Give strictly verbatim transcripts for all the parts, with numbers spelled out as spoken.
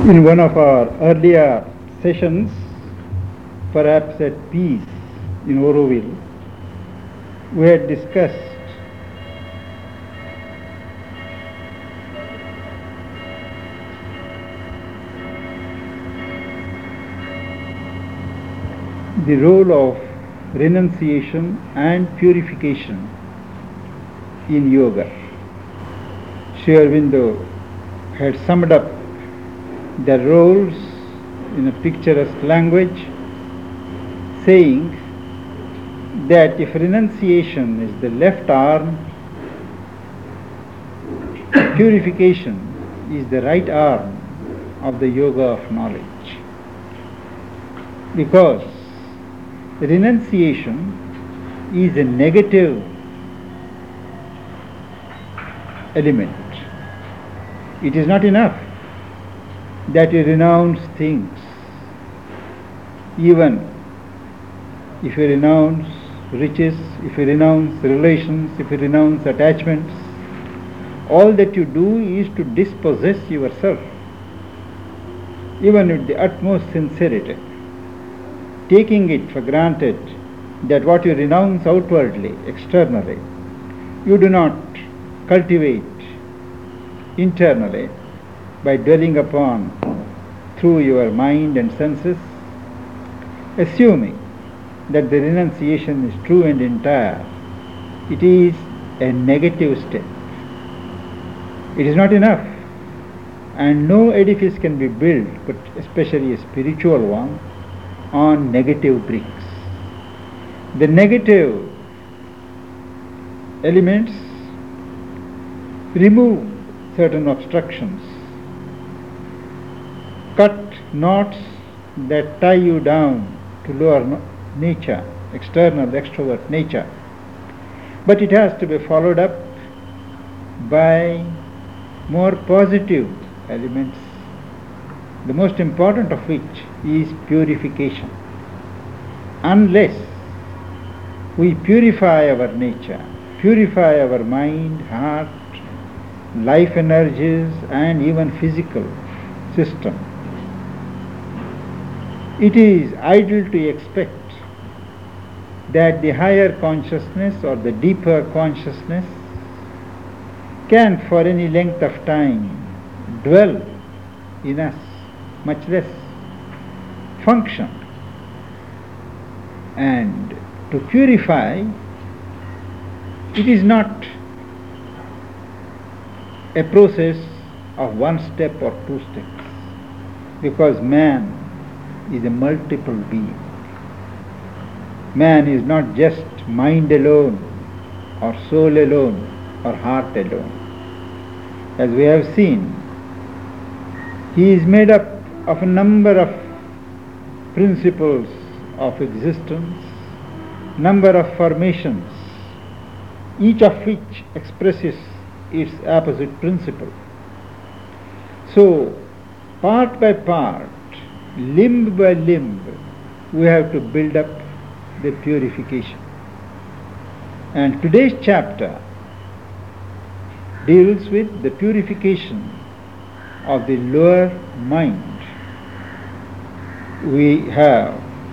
In one of our earlier sessions, perhaps at Peace in Auroville, we had discussed the role of renunciation and purification in yoga. Sri Aurobindo had summed up the roles in a picturesque language, saying that if renunciation is the left arm, purification is the right arm of the yoga of knowledge. Because renunciation is a negative element. It is not enough that you renounce things. Even if you renounce riches, if you renounce relations, if you renounce attachments, all that you do is to dispossess yourself, even with the utmost sincerity, taking it for granted that what you renounce outwardly, externally, you do not cultivate internally by dwelling upon through your mind and senses, assuming that the renunciation is true and entire. It is a negative step. It is not enough, and no edifice can be built, but especially a spiritual one, on negative bricks. The negative elements remove certain obstructions, cut knots that tie you down to lower no- nature, external, extrovert nature. But it has to be followed up by more positive elements, the most important of which is purification. Unless we purify our nature, purify our mind, heart, life energies, and even physical system, it is idle to expect that the higher consciousness or the deeper consciousness can for any length of time dwell in us, much less function. And to purify, it is not a process of one step or two steps, because man is a multiple being. Man is not just mind alone, or soul alone, or heart alone. As we have seen, he is made up of a number of principles of existence, number of formations, each of which expresses its opposite principle. So, part by part, limb by limb, we have to build up the purification. And today's chapter deals with the purification of the lower mind. We have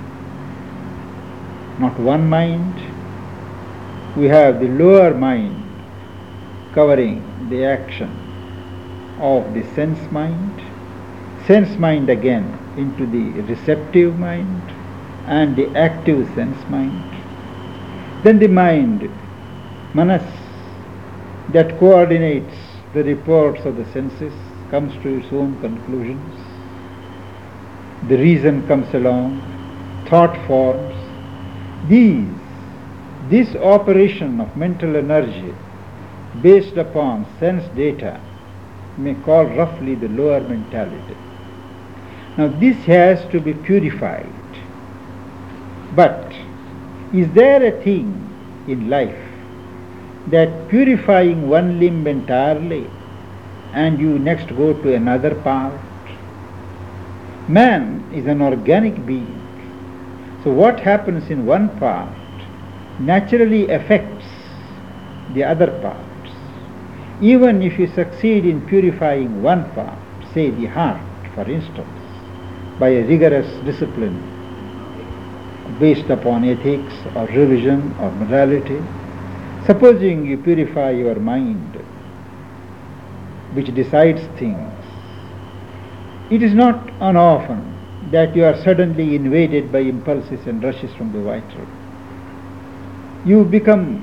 not one mind, we have the lower mind covering the action of the sense mind, sense mind again into the receptive mind, and the active sense mind. Then the mind, manas, that coordinates the reports of the senses, comes to its own conclusions. The reason comes along, thought forms. These, this operation of mental energy based upon sense data may call roughly the lower mentality. Now this has to be purified. But is there a thing in life that purifying one limb entirely and you next go to another part? Man is an organic being. So what happens in one part naturally affects the other parts. Even if you succeed in purifying one part, say the heart, for instance, by a rigorous discipline based upon ethics or religion or morality, supposing you purify your mind, which decides things, it is not unoften that you are suddenly invaded by impulses and rushes from the vital. You become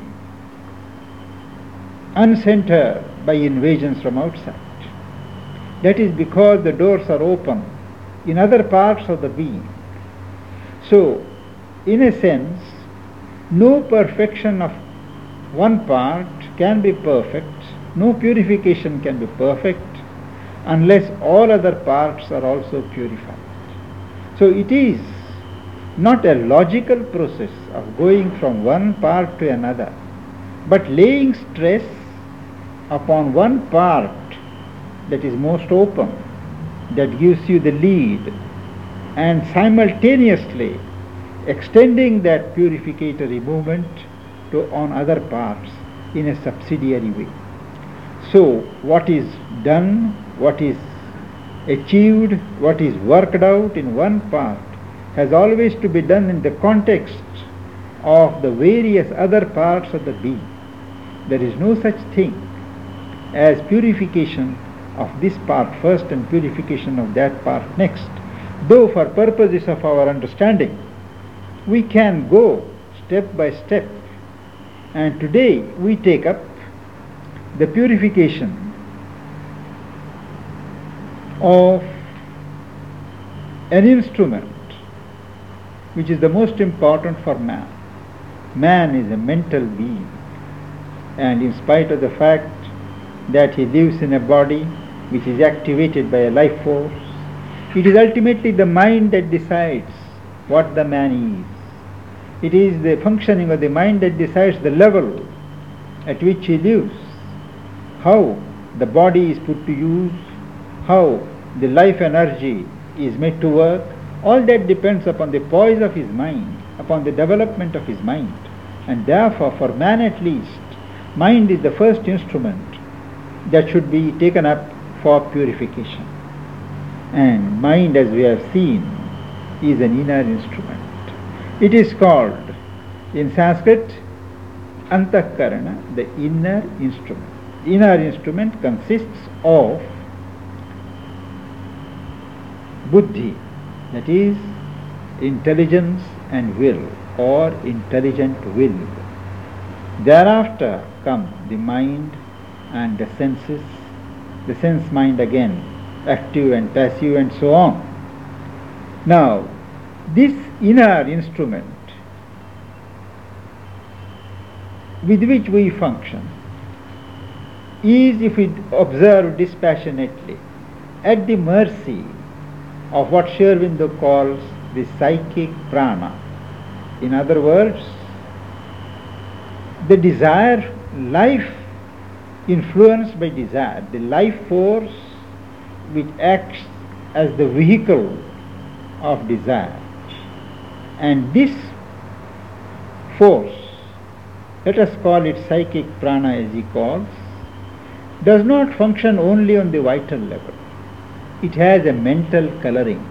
uncentered by invasions from outside. That is because the doors are open in other parts of the being. So, in a sense, no perfection of one part can be perfect, no purification can be perfect unless all other parts are also purified. So it is not a logical process of going from one part to another, but laying stress upon one part that is most open, that gives you the lead, and simultaneously extending that purificatory movement to on other parts in a subsidiary way. So what is done, what is achieved, what is worked out in one part has always to be done in the context of the various other parts of the being. There is no such thing as purification of this part first and purification of that part next, though for purposes of our understanding we can go step by step, and today we take up the purification of an instrument which is the most important for man. Man is a mental being, and in spite of the fact that he lives in a body which is activated by a life force, it is ultimately the mind that decides what the man is. It is the functioning of the mind that decides the level at which he lives, how the body is put to use, how the life energy is made to work. All that depends upon the poise of his mind, upon the development of his mind. And therefore, for man at least, mind is the first instrument that should be taken up for purification. And mind, as we have seen, is an inner instrument. It is called in Sanskrit Antahkarana, the inner instrument. The inner instrument consists of buddhi, that is intelligence and will, or intelligent will. Thereafter come the mind and the senses, the sense mind again, active and passive and so on. Now, this inner instrument with which we function is, if we observe dispassionately, at the mercy of what Sri Aurobindo calls the psychic prana. In other words, the desire, life influenced by desire, the life force which acts as the vehicle of desire. And this force, let us call it psychic prana as he calls, does not function only on the vital level. It has a mental coloring.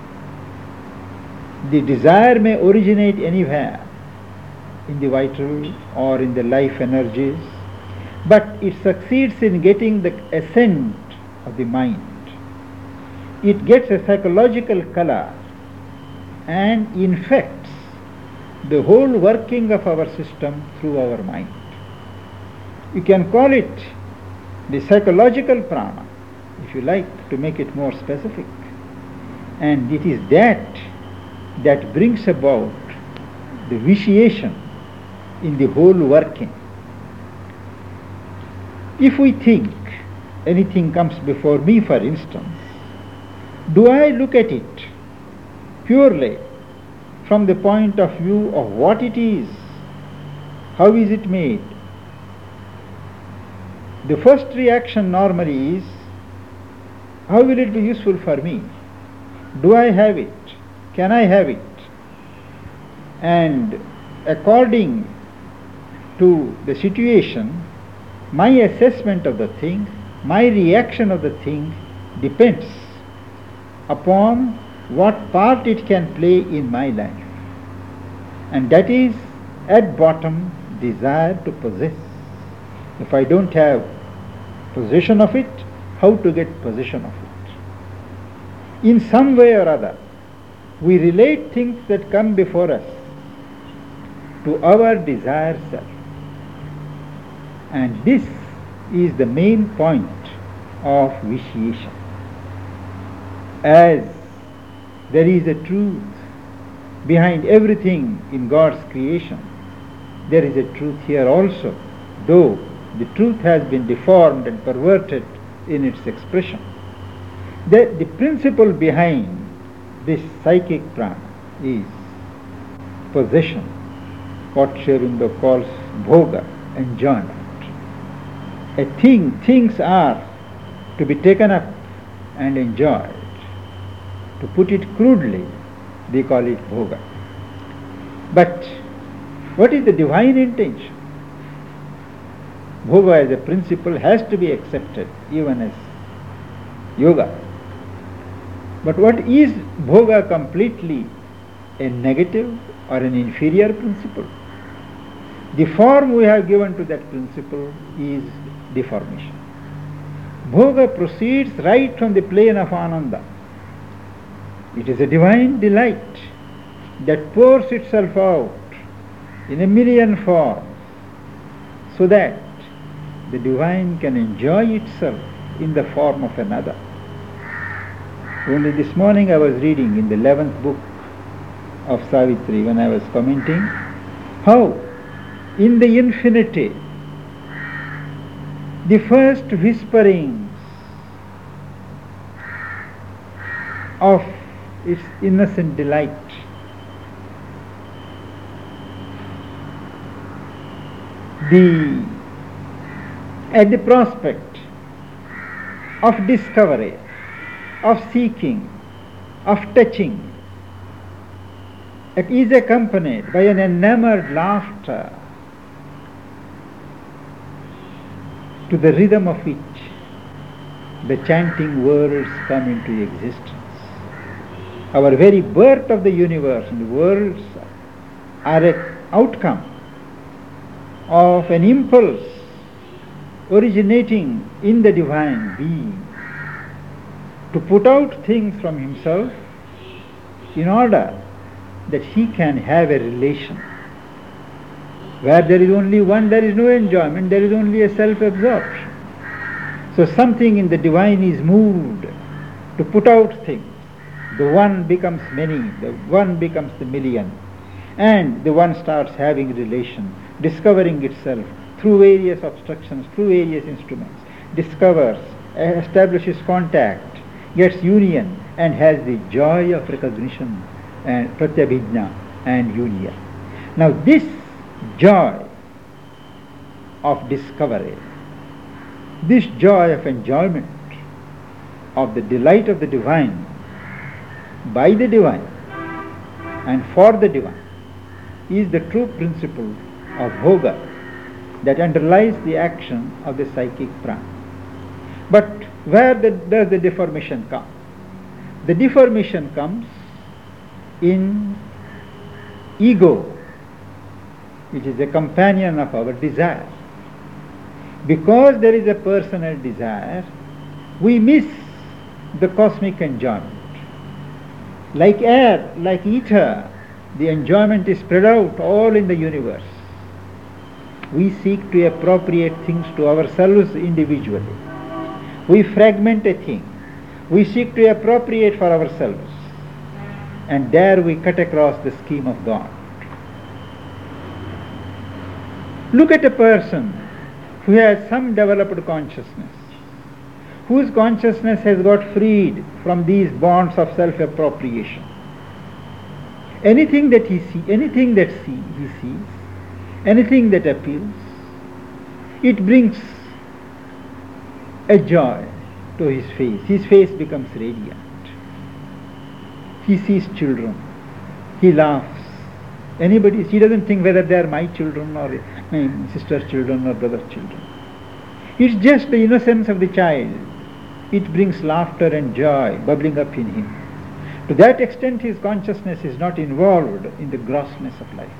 The desire may originate anywhere in the vital or in the life energies, but it succeeds in getting the assent of the mind. It gets a psychological color and infects the whole working of our system through our mind. You can call it the psychological prana, if you like, to make it more specific. And it is that that brings about the vitiation in the whole working. If we think anything comes before me, for instance, do I look at it purely from the point of view of what it is, how is it made? The first reaction normally is, how will it be useful for me? Do I have it? Can I have it? And according to the situation, my assessment of the thing, my reaction of the thing depends upon what part it can play in my life. And that is, at bottom, desire to possess. If I don't have possession of it, how to get possession of it? In some way or other, we relate things that come before us to our desired self. And this is the main point of vitiation. As there is a truth behind everything in God's creation, there is a truth here also, though the truth has been deformed and perverted in its expression. The, the principle behind this psychic prana is possession, what Sri Aurobindo calls bhoga, enjoyment. A thing, things are to be taken up and enjoyed. To put it crudely, they call it bhoga. But what is the divine intention? Bhoga as a principle has to be accepted even as yoga. But what is bhoga completely a negative or an inferior principle? The form we have given to that principle is deformation. Bhoga proceeds right from the plane of Ananda. It is a divine delight that pours itself out in a million forms so that the divine can enjoy itself in the form of another. Only this morning I was reading in the eleventh book of Savitri, when I was commenting, how in the infinity the first whisperings of its innocent delight the at the prospect of discovery, of seeking, of touching, it is accompanied by an enamored laughter to the rhythm of which the chanting words come into existence. Our very birth of the universe and the worlds are an outcome of an impulse originating in the divine being to put out things from himself in order that he can have a relation. Where there is only one, there is no enjoyment, there is only a self-absorption. So something in the divine is moved to put out things. The one becomes many, the one becomes the million, and the one starts having relation, discovering itself through various obstructions, through various instruments, discovers, establishes contact, gets union, and has the joy of recognition and pratyabhijna and union. Now this joy of discovery, this joy of enjoyment, of the delight of the divine, by the divine and for the divine, is the true principle of bhoga that underlies the action of the psychic prana. But where the, does the deformation come? The deformation comes in ego, which is a companion of our desire. Because there is a personal desire, we miss the cosmic enjoyment. Like air, like ether, the enjoyment is spread out all in the universe. We seek to appropriate things to ourselves individually. We fragment a thing. We seek to appropriate for ourselves. And there we cut across the scheme of God. Look at a person who has some developed consciousness, whose consciousness has got freed from these bonds of self-appropriation. Anything that he sees, anything that see, he sees, anything that appeals, it brings a joy to his face. His face becomes radiant. He sees children. He laughs. Anybody, he doesn't think whether they are my children or my sister's children or brother's children. It's just the innocence of the child. It brings laughter and joy bubbling up in him. To that extent, his consciousness is not involved in the grossness of life.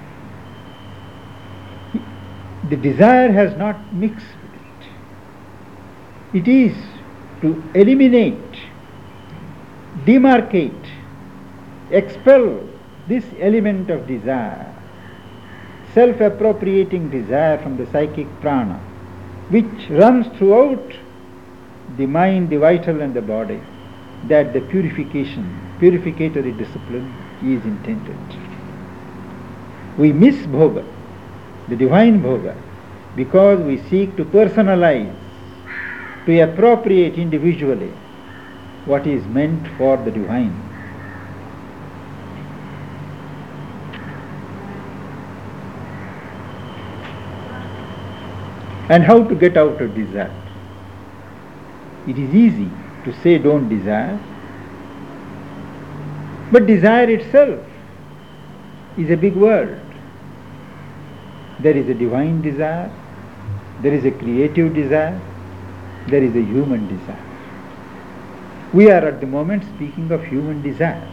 The desire has not mixed with it. It is to eliminate, demarcate, expel this element of desire, self-appropriating desire from the psychic prana, which runs throughout the mind, the vital and the body, that the purification, purificatory discipline is intended. We miss bhoga, the divine bhoga, because we seek to personalize, to appropriate individually what is meant for the divine. And how to get out of desire? It is easy to say don't desire, but desire itself is a big word. There is a divine desire, there is a creative desire, there is a human desire. We are at the moment speaking of human desire.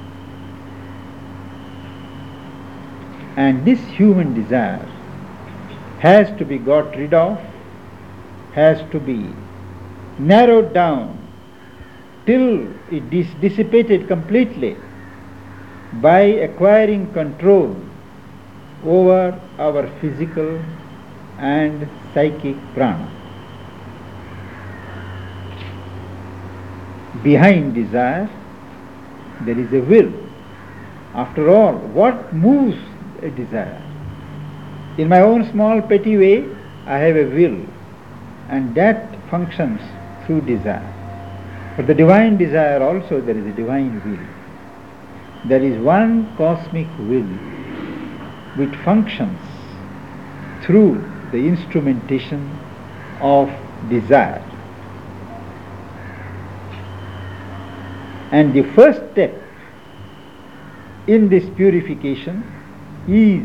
And this human desire has to be got rid of, has to be narrowed down till it is dissipated completely by acquiring control over our physical and psychic prana. Behind desire, there is a will. After all, what moves a desire? In my own small petty way, I have a will, and that functions through desire. For the divine desire also, there is a divine will. There is one cosmic will which functions through the instrumentation of desire. And the first step in this purification is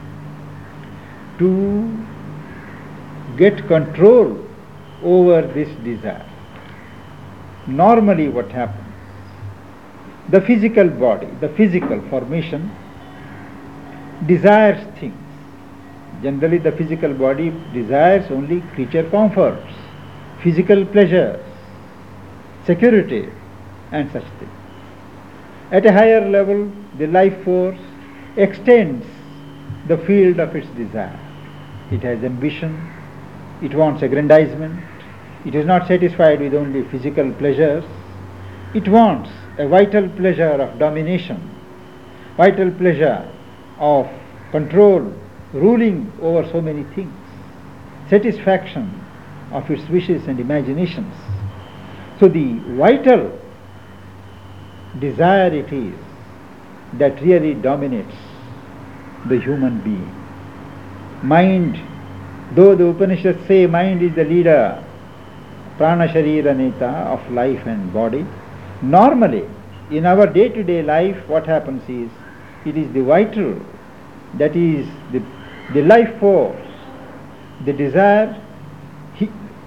to get control over this desire. Normally what happens? The physical body, the physical formation desires things. Generally the physical body desires only creature comforts, physical pleasures, security and such things. At a higher level, the life force extends the field of its desire. It has ambition, it wants aggrandizement, it is not satisfied with only physical pleasures, it wants a vital pleasure of domination, vital pleasure of control, ruling over so many things, satisfaction of its wishes and imaginations. So the vital desire it is that really dominates the human being. Mind, though the Upanishads say mind is the leader, prana sharira neta, of life and body, normally in our day-to-day life what happens is, it is the vital, that is the, the life force, the desire he,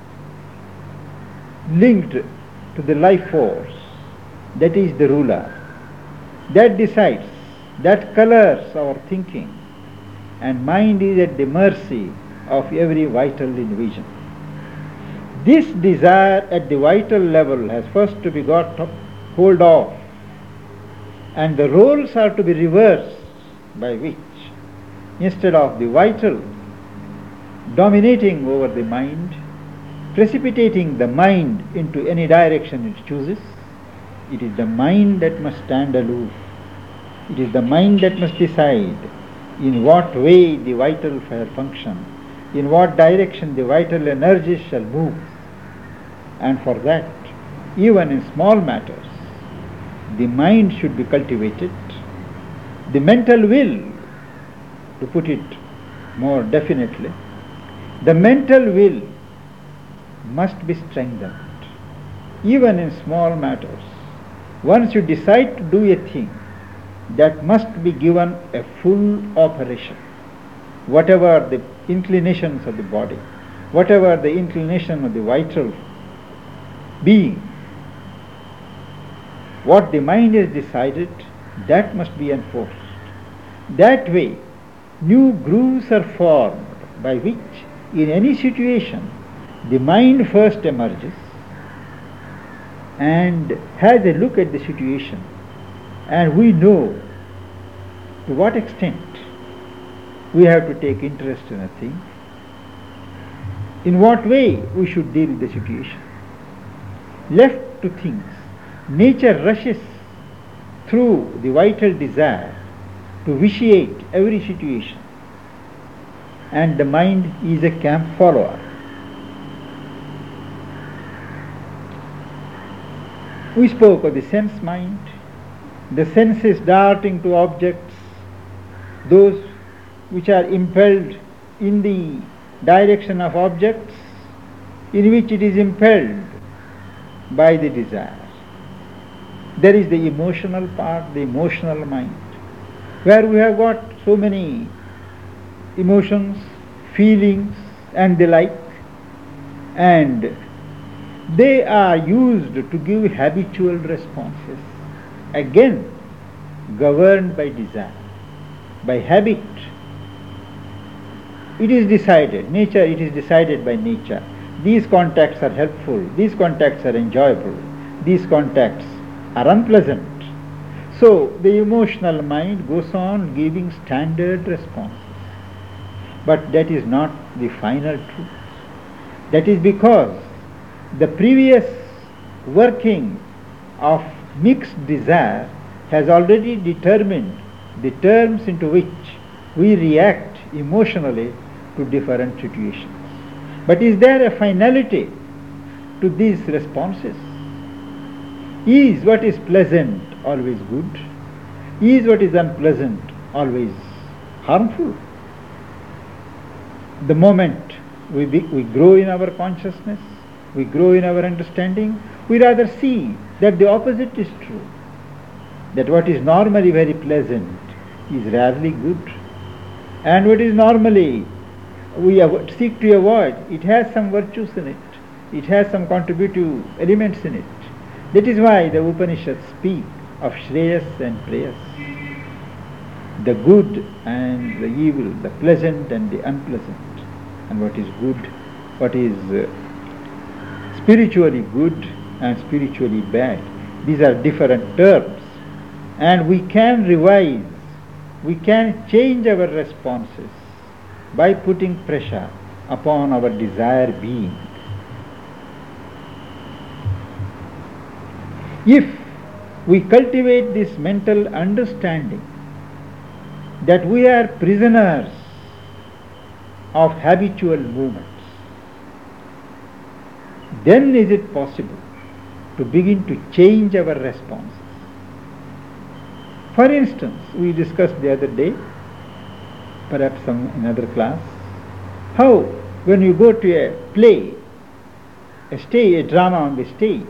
linked to the life force, that is the ruler, that decides, that colors our thinking, and mind is at the mercy of every vital individual. This desire at the vital level has first to be got hold of, and the roles are to be reversed, by which instead of the vital dominating over the mind, precipitating the mind into any direction it chooses, it is the mind that must stand aloof. It is the mind that must decide in what way the vital shall function, in what direction the vital energies shall move. And for that, even in small matters, the mind should be cultivated. The mental will, to put it more definitely, the mental will must be strengthened. Even in small matters, once you decide to do a thing, that must be given a full operation. Whatever the inclinations of the body, whatever the inclination of the vital being, what the mind has decided That must be enforced. That way, new grooves are formed by which, in any situation, the mind first emerges and has a look at the situation, and we know to what extent we have to take interest in a thing, in what way we should deal with the situation. Left to things, nature rushes through the vital desire to vitiate every situation, and the mind is a camp follower. We spoke of the sense mind, the senses darting to objects, those which are impelled in the direction of objects in which it is impelled by the desire. There is the emotional part, the emotional mind, where we have got so many emotions, feelings and the like, and they are used to give habitual responses, again governed by desire, by habit. It is decided, nature, it is decided by nature. These contacts are helpful, these contacts are enjoyable, these contacts are unpleasant. So the emotional mind goes on giving standard responses. But that is not the final truth. That is because the previous working of mixed desire has already determined the terms into which we react emotionally to different situations. But is there a finality to these responses? Is what is pleasant always good? Is what is unpleasant always harmful? The moment we, be, we grow in our consciousness, we grow in our understanding, we rather see that the opposite is true. That what is normally very pleasant is rarely good, and what is normally we seek to avoid, it has some virtues in it, it has some contributive elements in it. That is why the Upanishads speak of Shreyas and Preyas, the good and the evil, the pleasant and the unpleasant, and what is good, what is uh, spiritually good and spiritually bad. These are different terms, and we can revise, we can change our responses by putting pressure upon our desire being. If we cultivate this mental understanding that we are prisoners of habitual movements, then is it possible to begin to change our responses. For instance, we discussed the other day, perhaps some another class, how when you go to a play, a stage, a drama on the stage,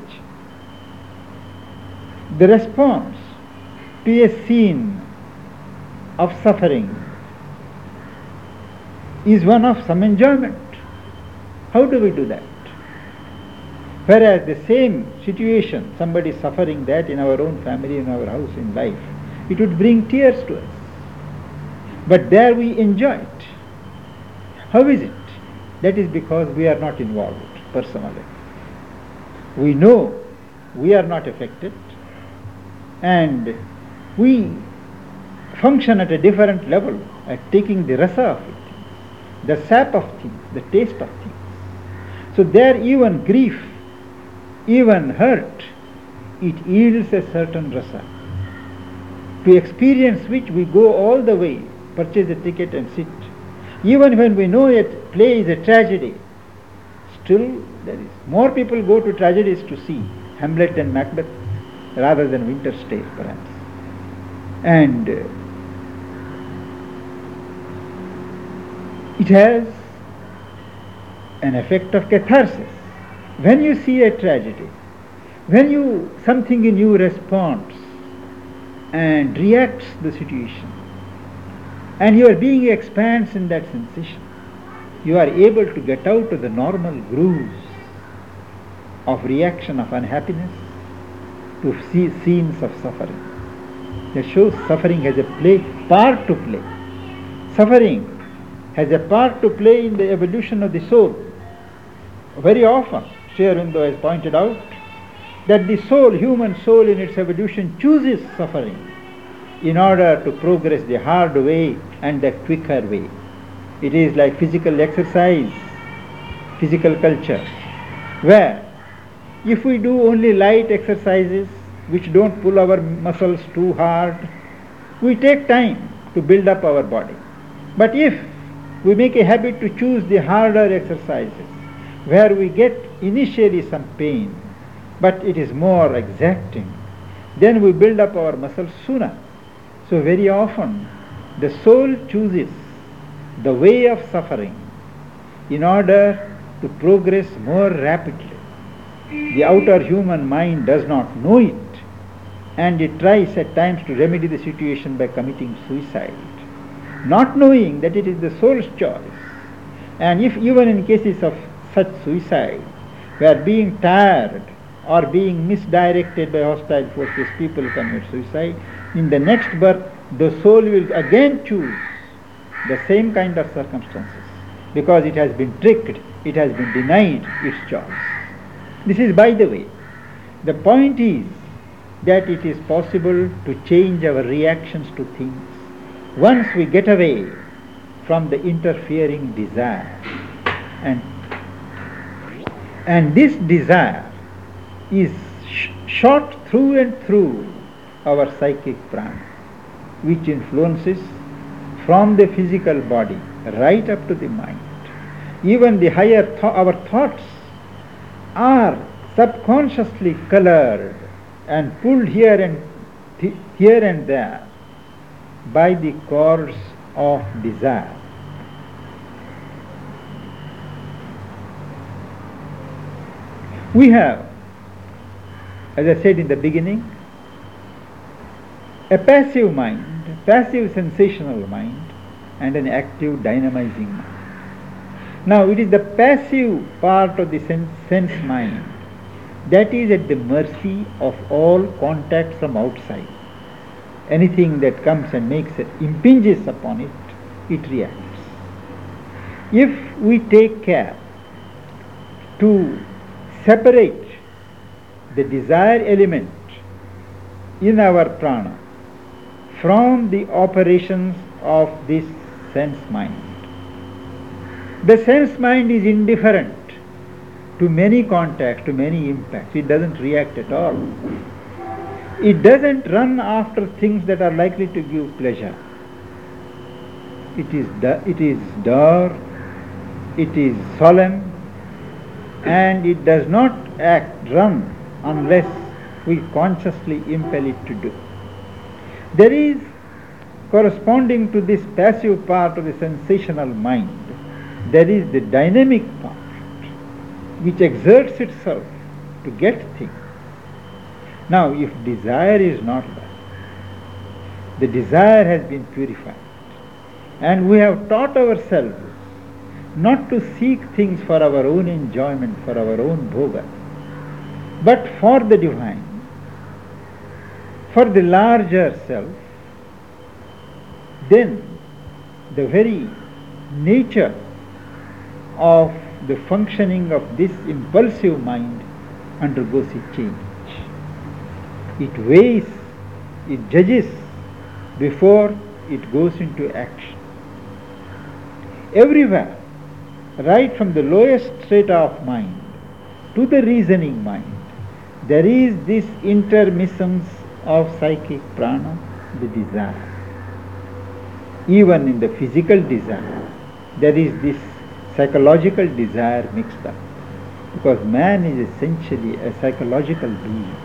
the response to a scene of suffering is one of some enjoyment. How do we do that? Whereas the same situation, somebody suffering that in our own family, in our house, in life, it would bring tears to us. But there we enjoy it. How is it? That is because we are not involved personally. We know we are not affected, and we function at a different level, at taking the rasa of it, the sap of things, the taste of things. So there even grief, even hurt, it yields a certain rasa, to experience which we go all the way, purchase a ticket and sit. Even when we know a play is a tragedy, still there is more people go to tragedies to see Hamlet and Macbeth rather than Winter's Tale, perhaps. And uh, it has an effect of catharsis. When you see a tragedy, when you something in you responds and reacts the situation, and your being expands in that sensation, you are able to get out of the normal grooves of reaction of unhappiness to see scenes of suffering. that shows suffering has a play, part to play. Suffering has a part to play in the evolution of the soul. Very often, Sri Aurobindo has pointed out that the soul, human soul in its evolution, chooses suffering in order to progress the hard way and the quicker way. It is like physical exercise, physical culture, where if we do only light exercises which don't pull our muscles too hard, we take time to build up our body. But if we make a habit to choose the harder exercises, where we get initially some pain, but it is more exacting, then we build up our muscles sooner. So very often the soul chooses the way of suffering in order to progress more rapidly. The outer human mind does not know it, and it tries at times to remedy the situation by committing suicide, not knowing that it is the soul's choice. And if even in cases of such suicide, where being tired or being misdirected by hostile forces, people commit suicide, in the next birth the soul will again choose the same kind of circumstances, because it has been tricked, it has been denied its choice. This is by the way. The point is that it is possible to change our reactions to things once we get away from the interfering desire. And, and this desire is sh- shot through and through our psychic prana, which influences from the physical body right up to the mind. Even the higher th- our thoughts are subconsciously colored and pulled here and th- here and there by the cords of desire. We have, as I said in the beginning, a passive mind, a passive sensational mind, and an active dynamizing mind. Now it is the passive part of the sense, sense mind that is at the mercy of all contact from outside. Anything that comes and makes it, impinges upon it, it reacts. If we take care to separate the desire element in our prana from the operations of this sense mind, the sense mind is indifferent to many contacts, to many impacts. It doesn't react at all. It doesn't run after things that are likely to give pleasure. It is du- it is dark, it is solemn, and it does not act, run, unless we consciously impel it to do. There is, corresponding to this passive part of the sensational mind, there is the dynamic part which exerts itself to get things. Now, if desire is not there, the desire has been purified, and we have taught ourselves not to seek things for our own enjoyment, for our own bhoga, but for the divine, for the larger self, then the very nature of the functioning of this impulsive mind undergoes a change. It weighs, it judges before it goes into action. Everywhere, right from the lowest strata of mind to the reasoning mind, there is this intermittence of psychic prana, the desire. Even in the physical desire, there is this psychological desire mixed up, because man is essentially a psychological being,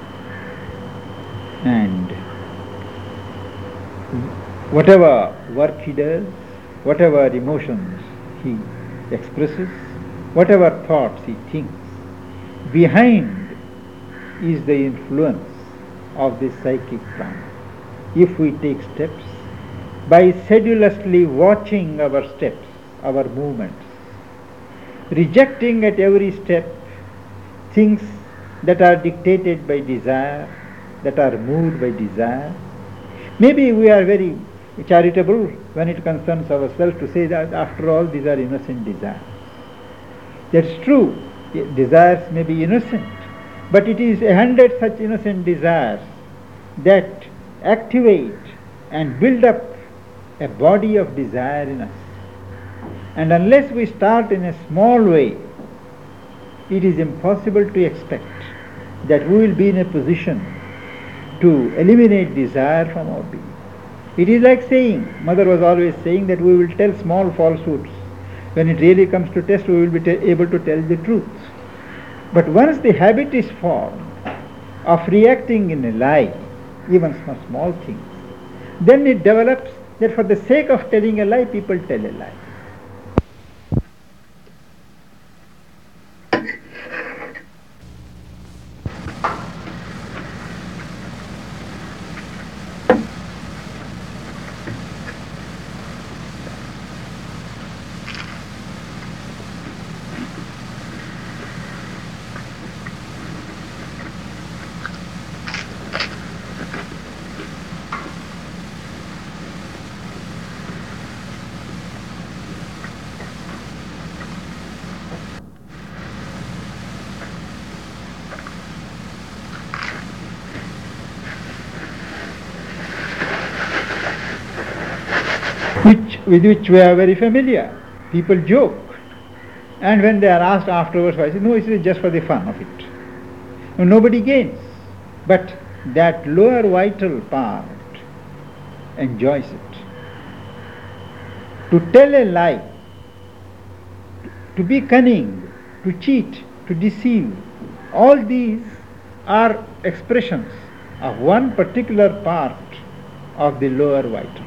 and whatever work he does, whatever emotions he expresses, whatever thoughts he thinks, behind is the influence of this psychic prana. If we take steps, by sedulously watching our steps, our movements, rejecting at every step things that are dictated by desire, that are moved by desire, Maybe we are very charitable when it concerns ourselves to say that after all these are innocent desires. That's true. Desires may be innocent, but it is a hundred such innocent desires that activate and build up a body of desire in us. And unless we start in a small way, it is impossible to expect that we will be in a position to eliminate desire from our being. It is like saying, mother was always saying that we will tell small falsehoods. When it really comes to test, we will be t- able to tell the truth. But once the habit is formed of reacting in a lie, even for small things, then it develops that for the sake of telling a lie, people tell a lie. Which, with which we are very familiar. People joke. And when they are asked afterwards, I say, no, it is just for the fun of it. And nobody gains. But that lower vital part enjoys it. To tell a lie, to be cunning, to cheat, to deceive, all these are expressions of one particular part of the lower vital.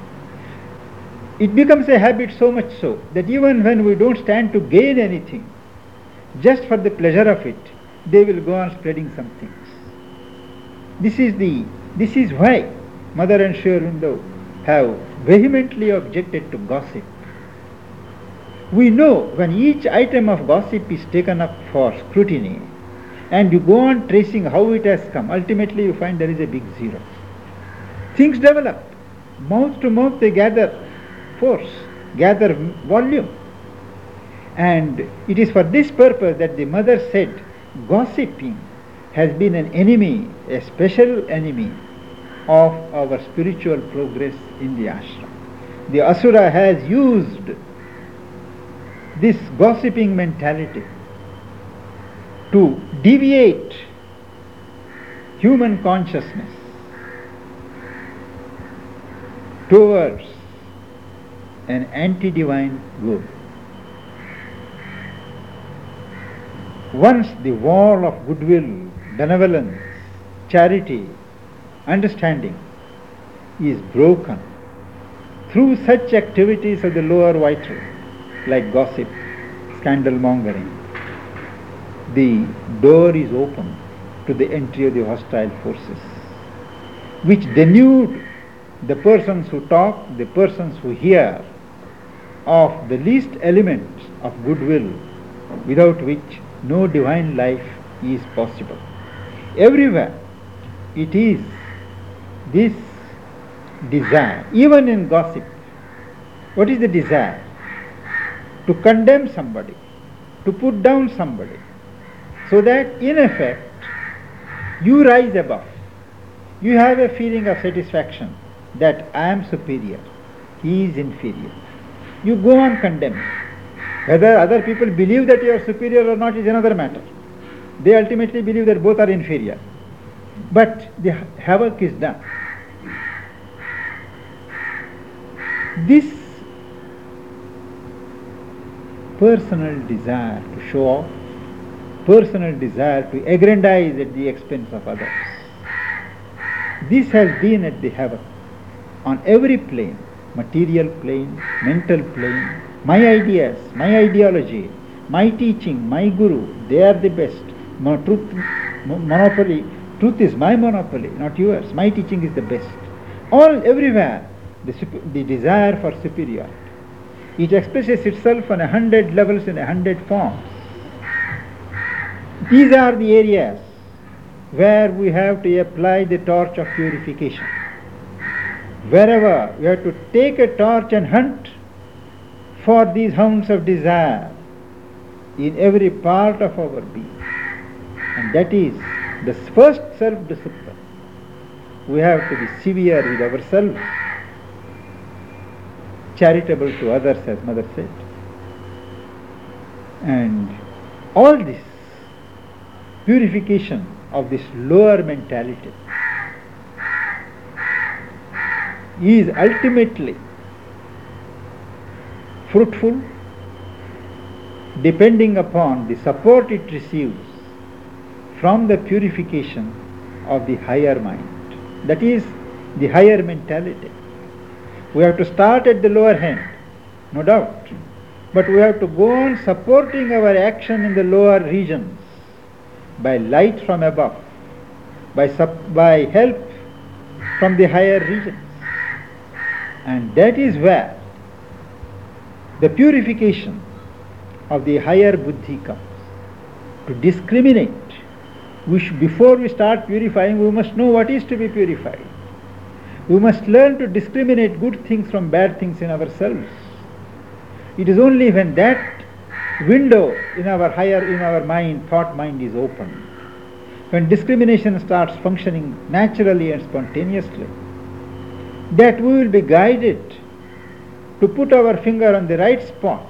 It becomes a habit so much so that even when we don't stand to gain anything, just for the pleasure of it, they will go on spreading some things. This is the this is why Mother and Sri Aurobindo have vehemently objected to gossip. We know when each item of gossip is taken up for scrutiny and you go on tracing how it has come, ultimately you find there is a big zero. Things develop. Mouth to mouth they gather force, gather volume. And it is for this purpose that the mother said, gossiping has been an enemy, a special enemy of our spiritual progress in the ashram. The asura has used this gossiping mentality to deviate human consciousness towards an anti-divine goal. Once the wall of goodwill, benevolence, charity, understanding is broken through such activities of the lower vital, like gossip, scandal mongering, the door is open to the entry of the hostile forces, which denude the persons who talk, the persons who hear, of the least elements of goodwill, without which no divine life is possible. Everywhere it is this desire, even in gossip. What is the desire? To condemn somebody, to put down somebody, so that in effect you rise above. You have a feeling of satisfaction that I am superior, he is inferior. You go on condemning. Whether other people believe that you are superior or not is another matter. They ultimately believe that both are inferior. But the havoc is done. This personal desire to show off, personal desire to aggrandize at the expense of others, this has been at the havoc on every plane, material plane, mental plane. My ideas, my ideology, my teaching, my guru, they are the best. Mo- truth, mo- monopoly, truth is my monopoly, not yours. My teaching is the best. All, everywhere, the, the desire for superiority. It expresses itself on a hundred levels in a hundred forms. These are the areas where we have to apply the torch of purification. Wherever we have to take a torch and hunt for these hounds of desire in every part of our being. And that is the first self-discipline. We have to be severe with ourselves, charitable to others, as Mother said. And all this purification of this lower mentality is ultimately fruitful depending upon the support it receives from the purification of the higher mind, that is, the higher mentality. We have to start at the lower hand, no doubt, but we have to go on supporting our action in the lower regions by light from above, by, sub- by help from the higher regions. And that is where the purification of the higher buddhi comes. To discriminate, we sh- before we start purifying, we must know what is to be purified. We must learn to discriminate good things from bad things in ourselves. It is only when that window in our higher, in our mind, thought mind is opened, when discrimination starts functioning naturally and spontaneously, that we will be guided to put our finger on the right spot.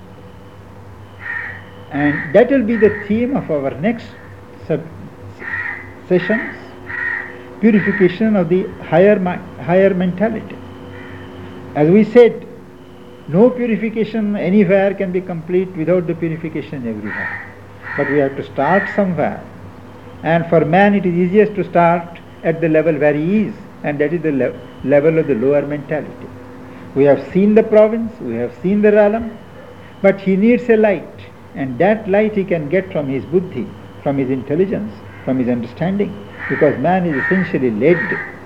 And that will be the theme of our next sub- sessions, purification of the higher, higher mentality. As we said, no purification anywhere can be complete without the purification everywhere. But we have to start somewhere. And for man it is easiest to start at the level where he is, and that is the le- level of the lower mentality. We have seen the province, we have seen the realm, but he needs a light, and that light he can get from his buddhi, from his intelligence, from his understanding, because man is essentially led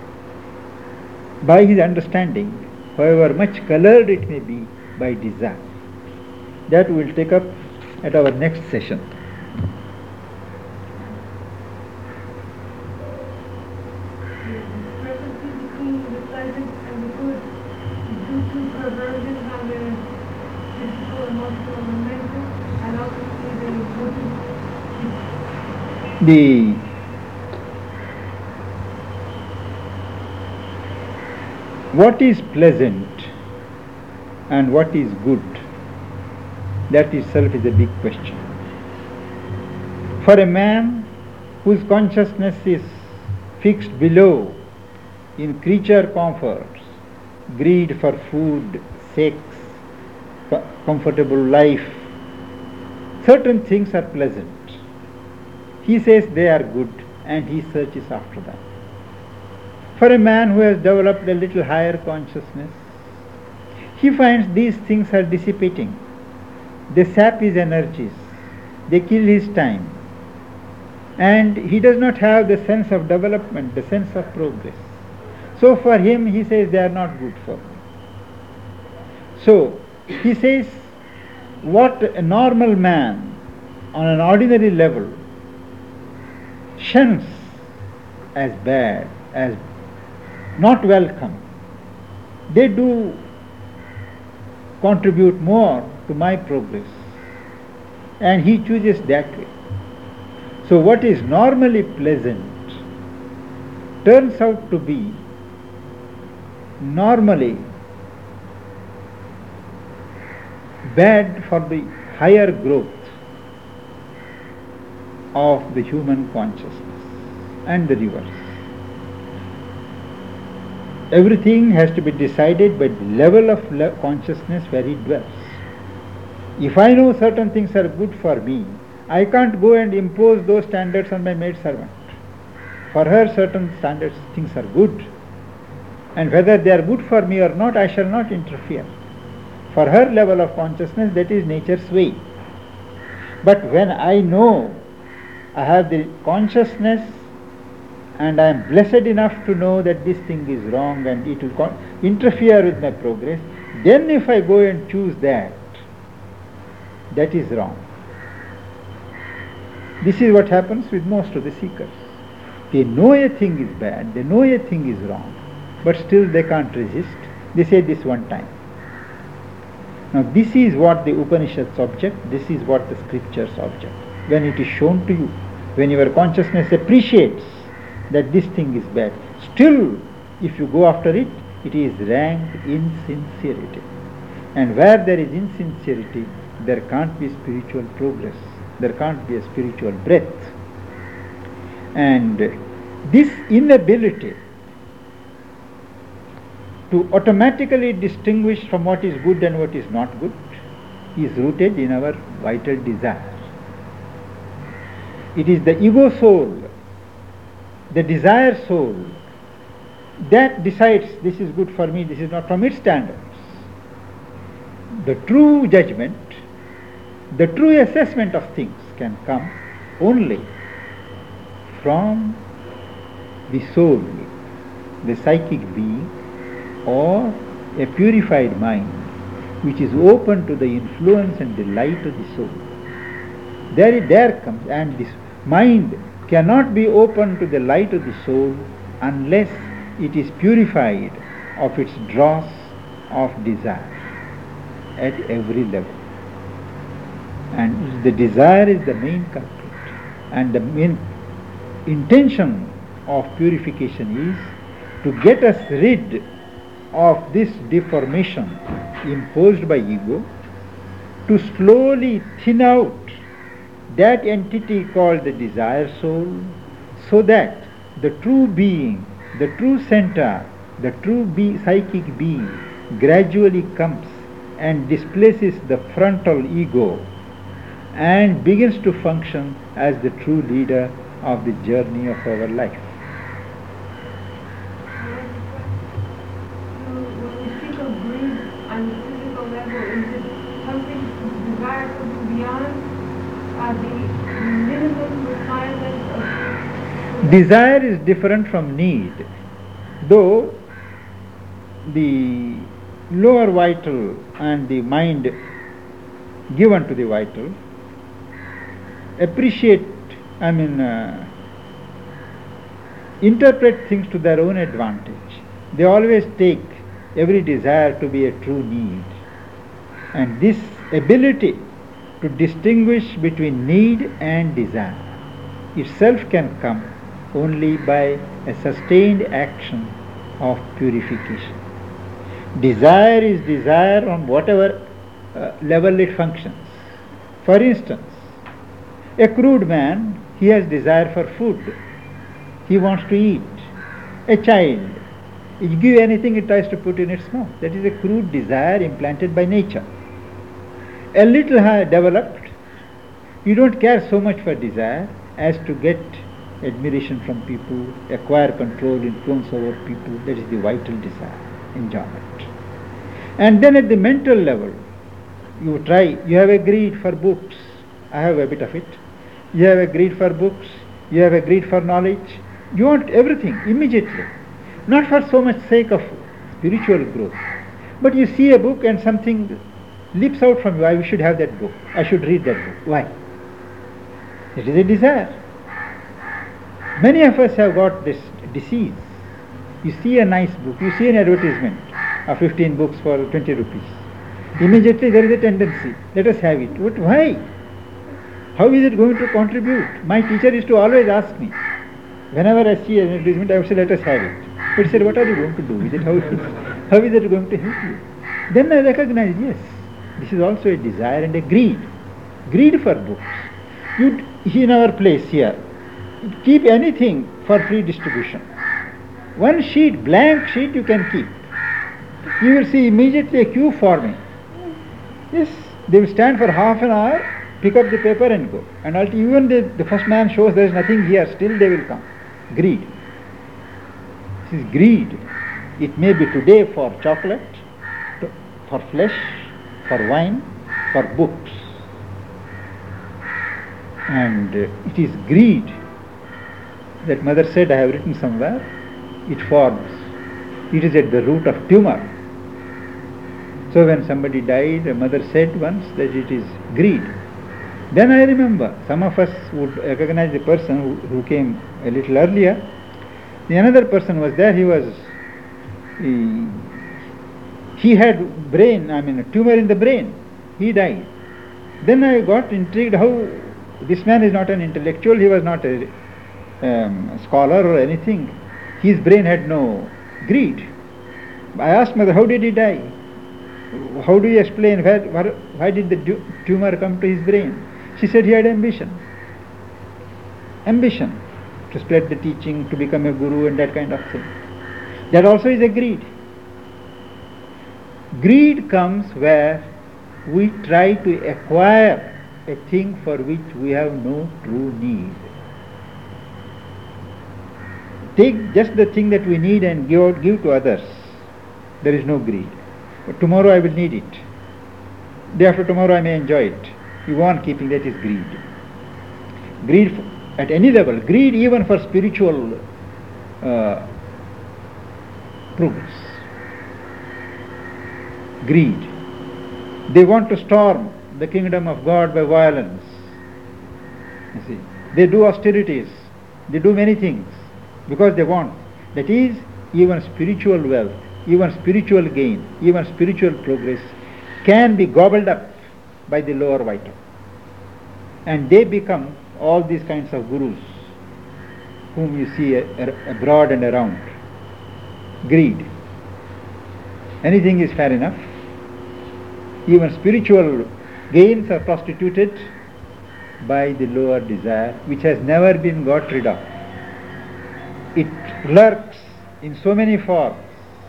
by his understanding, however much colored it may be, by desire. That we will take up at our next session. The what is pleasant and what is good, that itself is a big question. For a man whose consciousness is fixed below in creature comforts, greed for food, sex, comfortable life, certain things are pleasant. He says they are good and he searches after them. For a man who has developed a little higher consciousness, he finds these things are dissipating. They sap his energies, they kill his time, and he does not have the sense of development, the sense of progress. So for him, he says they are not good for me. So he says what a normal man on an ordinary level shuns as bad, as not welcome, they do contribute more to my progress, and he chooses that way. So what is normally pleasant turns out to be normally bad for the higher growth of the human consciousness, and the reverse. Everything has to be decided by the level of le- consciousness where he dwells. If I know certain things are good for me, I can't go and impose those standards on my maid servant. For her, certain standards, things are good, and whether they are good for me or not, I shall not interfere. For her level of consciousness, that is nature's way. But when I know I have the consciousness and I am blessed enough to know that this thing is wrong and it will con- interfere with my progress, then if I go and choose that, that is wrong. This is what happens with most of the seekers. They know a thing is bad, they know a thing is wrong, but still they can't resist. They say this one time. Now this is what the Upanishads object, this is what the scriptures object. When it is shown to you, when your consciousness appreciates that this thing is bad, still if you go after it, it is ranked insincerity. And where there is insincerity, there can't be spiritual progress, there can't be a spiritual breadth. And this inability to automatically distinguish from what is good and what is not good is rooted in our vital desire. It is the ego soul, the desire soul, that decides this is good for me, this is not, from its standards. The true judgment, the true assessment of things can come only from the soul, the psychic being, or a purified mind which is open to the influence and the light of the soul. There it there comes, and this mind cannot be open to the light of the soul unless it is purified of its dross of desire at every level. And the desire is the main culprit, and the main intention of purification is to get us rid of this deformation imposed by ego, to slowly thin out that entity called the desire soul, so that the true being, the true center, the true be- psychic being gradually comes and displaces the frontal ego and begins to function as the true leader of the journey of our life. So when we speak of greed on the physical level, is it something desire something beyond uh, the minimum requirements of... Desire is different from need, though the lower vital and the mind given to the vital appreciate, I mean, uh, interpret things to their own advantage. They always take every desire to be a true need. And this ability to distinguish between need and desire itself can come only by a sustained action of purification. Desire is desire on whatever uh, level it functions. For instance, a crude man, he has desire for food. He wants to eat. A child, you give anything, it tries to put in its mouth. That is a crude desire implanted by nature. A little higher developed, you don't care so much for desire as to get admiration from people, acquire control, influence over people. That is the vital desire, enjoyment. And then at the mental level, you try, you have a greed for books. I have a bit of it. You have a greed for books, you have a greed for knowledge. You want everything immediately. Not for so much sake of spiritual growth. But you see a book and something leaps out from you. I should have that book. I should read that book. Why? It is a desire. Many of us have got this disease. You see a nice book, you see an advertisement of fifteen books for twenty rupees. Immediately there is a tendency, let us have it. But why? How is it going to contribute? My teacher used to always ask me, whenever I see an advertisement, I would say, let us have it. But he said, what are you going to do with it? How is it, how is it going to help you? Then I recognized, yes, this is also a desire and a greed. Greed for books. You, in our place here, keep anything for free distribution. One sheet, blank sheet you can keep. You will see immediately a queue forming. Yes, they will stand for half an hour, pick up the paper and go. And even the, the first man shows there is nothing here, still they will come. Greed. This is greed. It may be today for chocolate, to, for flesh, for wine, for books. And uh, it is greed that mother said, I have written somewhere, it forms. It is at the root of tumor. So when somebody died, a mother said once that it is greed. Then I remember, some of us would recognize the person who, who came a little earlier. The another person was there, he was he, he had brain, I mean a tumor in the brain. He died. Then I got intrigued how this man is not an intellectual, he was not a um, scholar or anything. His brain had no greed. I asked mother, how did he die? How do you explain where, where, why did the tumor come to his brain? She said he had ambition. Ambition to spread the teaching, to become a guru and that kind of thing. That also is a greed. Greed comes where we try to acquire a thing for which we have no true need. Take just the thing that we need and give out, give to others. There is no greed. But tomorrow I will need it. Day after tomorrow I may enjoy it. You want keeping, that is greed. Greed at any level. Greed even for spiritual uh, progress. Greed. They want to storm the kingdom of God by violence. You see, they do austerities. They do many things because they want. That is, even spiritual wealth, even spiritual gain, even spiritual progress can be gobbled up by the lower vital. And they become all these kinds of gurus whom you see abroad and around. Greed. Anything is fair enough. Even spiritual gains are prostituted by the lower desire, which has never been got rid of. It lurks in so many forms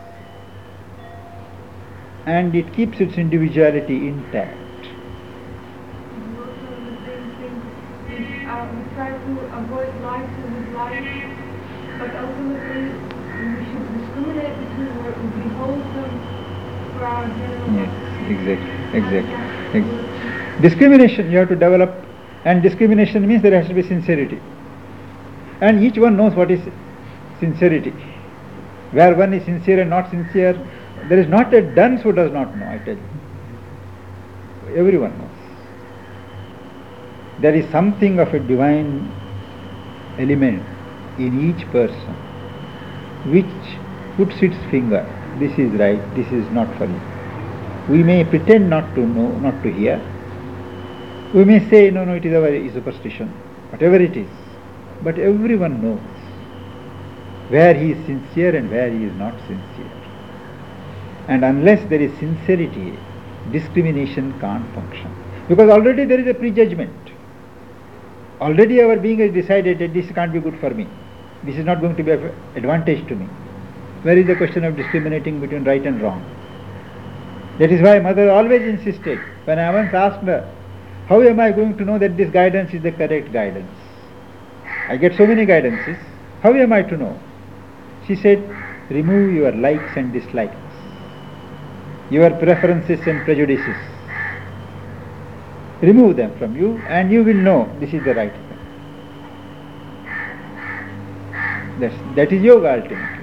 and it keeps its individuality intact. And also the same thing, we, uh, we try to avoid life with life, but ultimately we should discriminate between what would be wholesome for our general. Yes, exactly, exactly, exactly. Discrimination you have to develop, and discrimination means there has to be sincerity. And each one knows what is sincerity. Where one is sincere and not sincere, there is not a dunce who does not know, I tell you. Everyone knows. There is something of a divine element in each person which puts its finger. This is right, this is not for you. We may pretend not to know, not to hear. We may say, no, no, it is a superstition, whatever it is. But everyone knows where he is sincere and where he is not sincere. And unless there is sincerity, discrimination can't function. Because already there is a prejudgment. Already our being has decided that this can't be good for me. This is not going to be of advantage to me. Where is the question of discriminating between right and wrong? That is why mother always insisted, when I once asked her, how am I going to know that this guidance is the correct guidance? I get so many guidances. How am I to know? She said, remove your likes and dislikes, your preferences and prejudices. Remove them from you and you will know this is the right thing. That's, that is yoga ultimately.